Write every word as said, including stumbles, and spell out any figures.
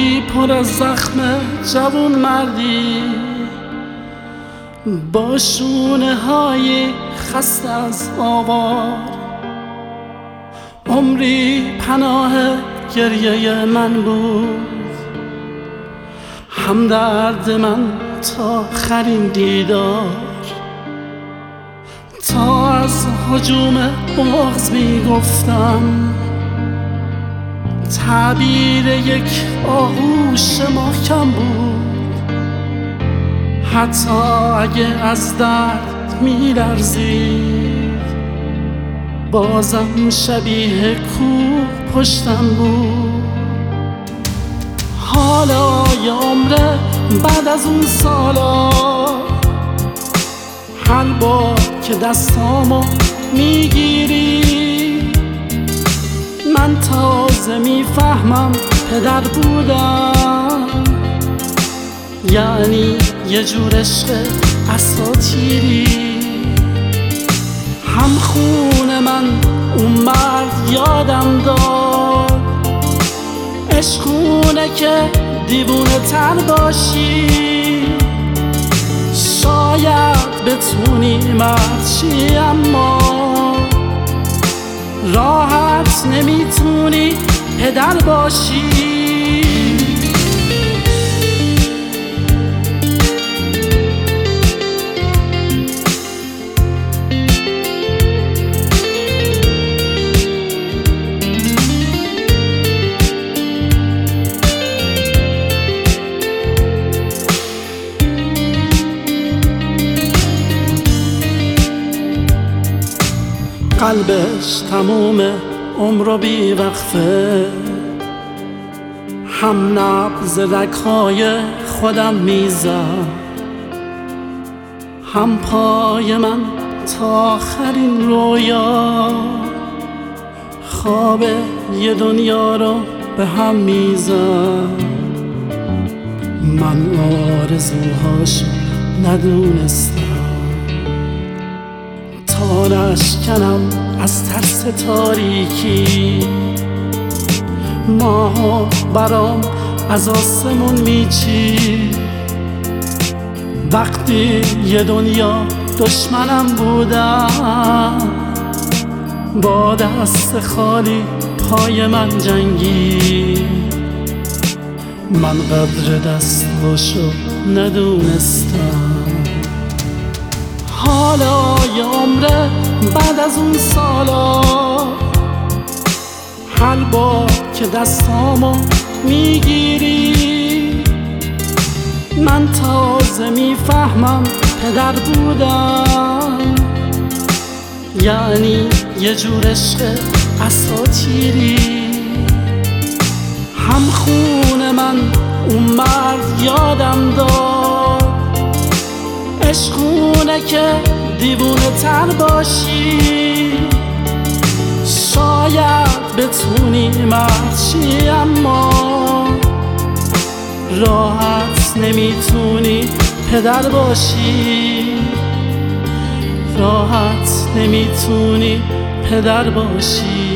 عمری پر از زخم جوون مردی، با شونه های خسته از آوار. عمری پناه گریه من بود، همدرد من تا آخرین دیدار. تا از هجوم بغض می گفتم، تعبیر یک آغوش محکم بود. حتی اگه از درد می لرزید، بازم شبیه کوه پشتم بود. حالا یه عمره بعد از اون سالا، هر بار که دستامو میگیری، من تازه میفهمم پدر بودم یعنی یه جور عشق اساطیری. هم خون من اون مرد یادم داد، عشقونه که دیوونه تر باشی، شاید بتونی مرد شی اما راحت نمیتونی پدر باشی. قلبش تموم عمر بی وقفه، هم نبض رگ‌های خودم میزد، هم پای من تا آخرین رویا، خواب یه دنیا رو به هم میزد. من آرزوهاشو ندونستم، تا نشکنم از ترس تاریکی. ماها برام از آسمون میچید، وقتی یه دنیا دشمنم بودم، با دست خالی پای من جنگی. من قدر دستاشو ندونستم. حالا یه عمره بعد از اون سالا، هر بار که دستامو میگیری، من تازه میفهمم پدر بودم یعنی یه جور عشق اساطیری. هم خون من اون مرد یادم داد، عشقونه که دیوونه تر باشی، شاید بتونی مرد شی اما راحت نمیتونی پدر باشی. راحت نمیتونی پدر باشی.